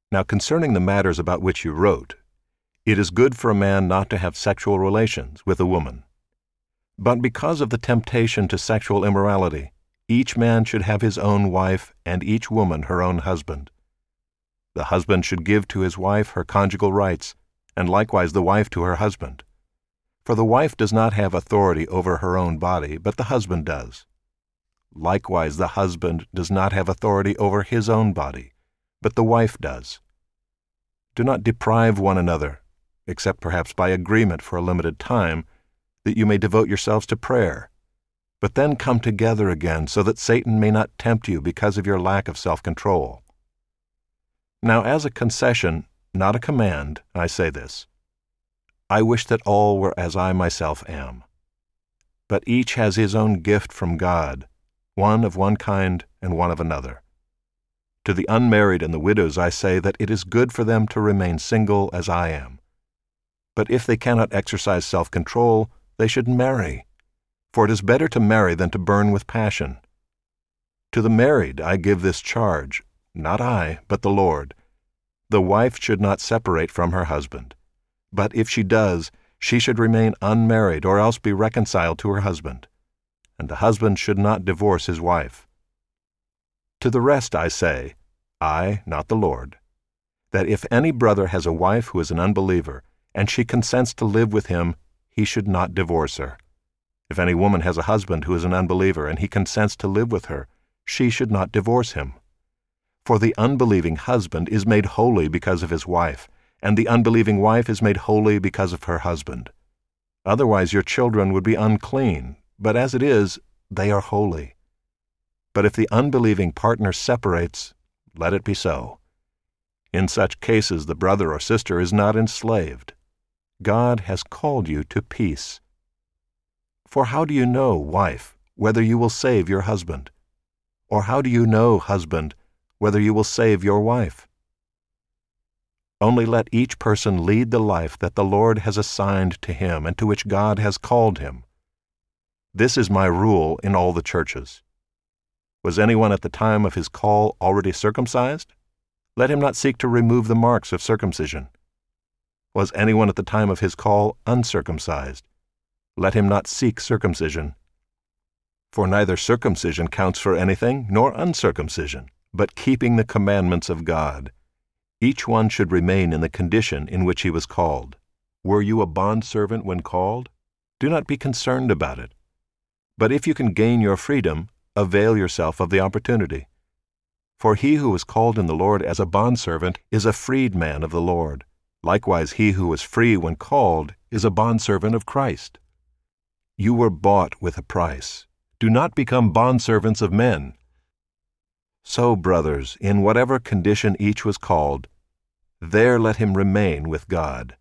Now concerning the matters about which you wrote, it is good for a man not to have sexual relations with a woman. But because of the temptation to sexual immorality, each man should have his own wife and each woman her own husband. The husband should give to his wife her conjugal rights, and likewise the wife to her husband. For the wife does not have authority over her own body, but the husband does. Likewise the husband does not have authority over his own body, but the wife does. Do not deprive one another, except perhaps by agreement for a limited time, that you may devote yourselves to prayer. But then come together again, so that Satan may not tempt you because of your lack of self-control. Now as a concession, not a command, I say this. I wish that all were as I myself am. But each has his own gift from God, one of one kind and one of another. To the unmarried and the widows I say that it is good for them to remain single as I am. But if they cannot exercise self-control, they should marry, for it is better to marry than to burn with passion. To the married I give this charge, not I, but the Lord. The wife should not separate from her husband. But if she does, she should remain unmarried or else be reconciled to her husband. And the husband should not divorce his wife. To the rest I say, I, not the Lord, that if any brother has a wife who is an unbeliever, and she consents to live with him, he should not divorce her. If any woman has a husband who is an unbeliever, and he consents to live with her, she should not divorce him. For the unbelieving husband is made holy because of his wife, and the unbelieving wife is made holy because of her husband. Otherwise your children would be unclean, but as it is, they are holy. But if the unbelieving partner separates, let it be so. In such cases the brother or sister is not enslaved. God has called you to peace. For how do you know, wife, whether you will save your husband? Or how do you know, husband, whether you will save your wife? Only let each person lead the life that the Lord has assigned to him and to which God has called him. This is my rule in all the churches. Was anyone at the time of his call already circumcised? Let him not seek to remove the marks of circumcision. Was anyone at the time of his call uncircumcised? Let him not seek circumcision. For neither circumcision counts for anything, nor uncircumcision, but keeping the commandments of God. Each one should remain in the condition in which he was called. Were you a bondservant when called? Do not be concerned about it. But if you can gain your freedom, avail yourself of the opportunity. For he who was called in the Lord as a bondservant is a freedman of the Lord. Likewise he who was free when called is a bondservant of Christ. You were bought with a price. Do not become bondservants of men. So, brothers, in whatever condition each was called, there let him remain with God.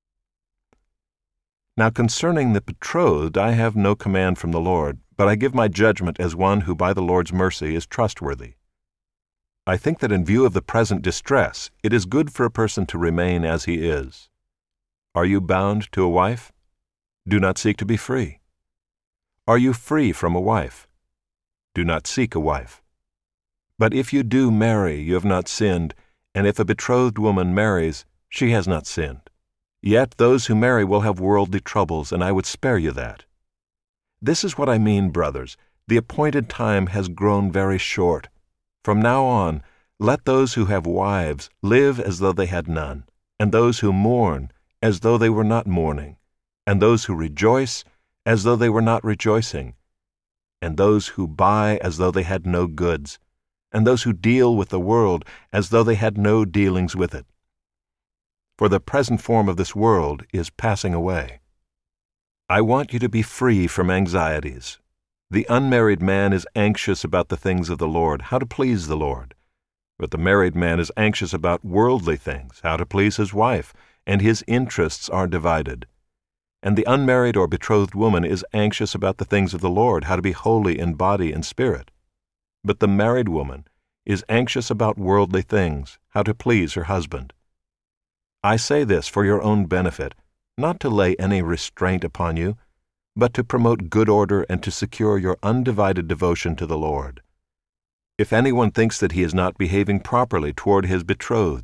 Now concerning the betrothed I have no command from the Lord, but I give my judgment as one who by the Lord's mercy is trustworthy. I think that in view of the present distress, it is good for a person to remain as he is. Are you bound to a wife? Do not seek to be free. Are you free from a wife? Do not seek a wife. But if you do marry, you have not sinned, and if a betrothed woman marries, she has not sinned. Yet those who marry will have worldly troubles, and I would spare you that. This is what I mean, brothers. The appointed time has grown very short. From now on, let those who have wives live as though they had none, and those who mourn as though they were not mourning, and those who rejoice as though they were not rejoicing, and those who buy as though they had no goods, and those who deal with the world as though they had no dealings with it. For the present form of this world is passing away. I want you to be free from anxieties. The unmarried man is anxious about the things of the Lord, how to please the Lord. But the married man is anxious about worldly things, how to please his wife, and his interests are divided. And the unmarried or betrothed woman is anxious about the things of the Lord, how to be holy in body and spirit. But the married woman is anxious about worldly things, how to please her husband. I say this for your own benefit, not to lay any restraint upon you, but to promote good order and to secure your undivided devotion to the Lord. If anyone thinks that he is not behaving properly toward his betrothed,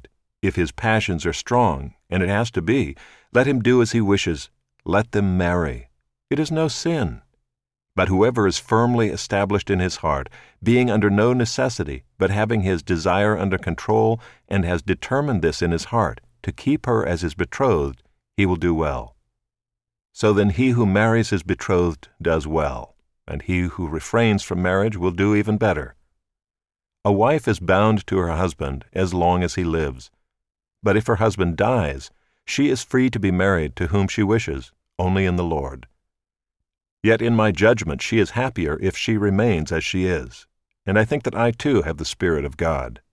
If his passions are strong, and it has to be, let him do as he wishes. Let them marry. It is no sin. But whoever is firmly established in his heart, being under no necessity, but having his desire under control, and has determined this in his heart, to keep her as his betrothed, he will do well. So then he who marries his betrothed does well, and he who refrains from marriage will do even better. A wife is bound to her husband as long as he lives. But if her husband dies, she is free to be married to whom she wishes, only in the Lord. Yet in my judgment she is happier if she remains as she is, and I think that I too have the Spirit of God.